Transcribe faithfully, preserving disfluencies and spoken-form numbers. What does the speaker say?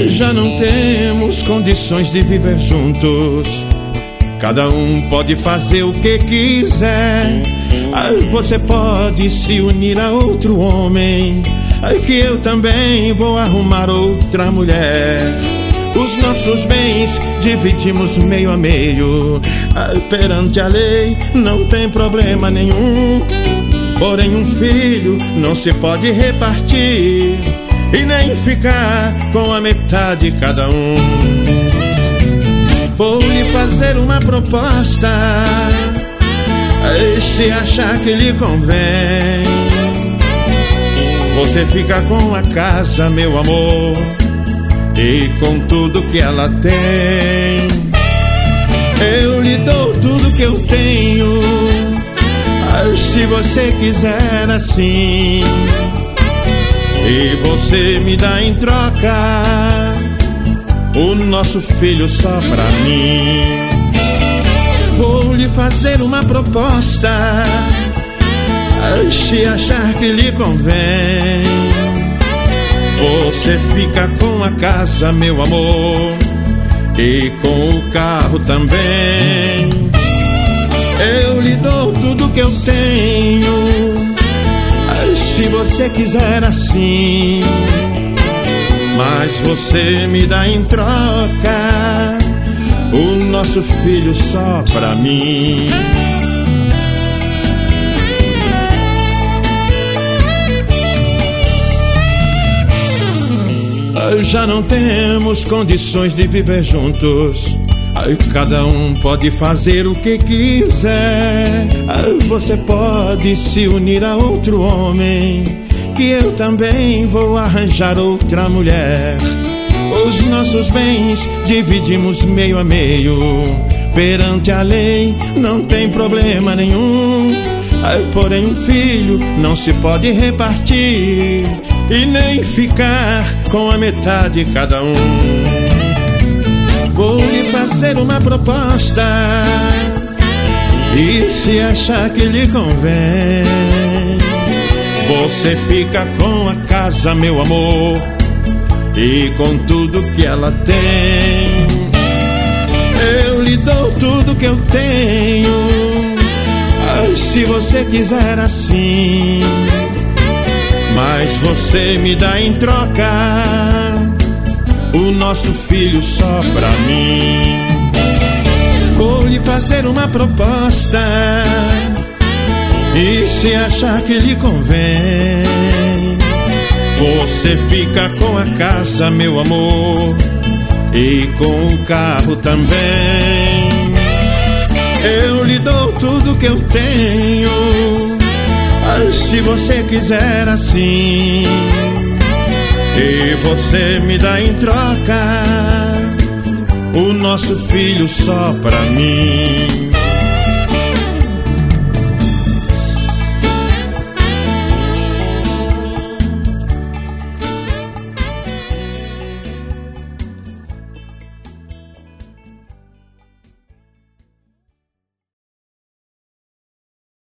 Já não temos condições de viver juntos. Cada um pode fazer o que quiser. Você pode se unir a outro homem, que eu também vou arrumar outra mulher. Os nossos bens dividimos meio a meio. Perante a lei não tem problema nenhum. Porém um filho não se pode repartir e nem ficar com a metade cada um. Vou lhe fazer uma proposta, se achar que lhe convém. Você fica com a casa, meu amor, e com tudo que ela tem. Eu lhe dou tudo que eu tenho, se você quiser assim. E você me dá em troca o nosso filho só pra mim. Vou lhe fazer uma proposta, se achar que lhe convém. Você fica com a casa, meu amor, e com o carro também. Eu lhe dou tudo que eu tenho, se você quiser assim. Mas você me dá em troca o nosso filho só pra mim. Já não temos condições de viver juntos. Cada um pode fazer o que quiser. Você pode se unir a outro homem, que eu também vou arranjar outra mulher. Os nossos bens dividimos meio a meio. Perante a lei não tem problema nenhum. Porém um filho não se pode repartir e nem ficar com a metade cada um. Vou lhe fazer uma proposta, e se achar que lhe convém, você fica com a casa, meu amor, e com tudo que ela tem. Eu lhe dou tudo que eu tenho, se você quiser assim. Mas você me dá em troca o nosso filho só pra mim. Vou lhe fazer uma proposta, e se achar que lhe convém, você fica com a casa, meu amor, e com o carro também. Eu lhe dou tudo que eu tenho, se você quiser assim. E você me dá em troca o nosso filho só pra mim.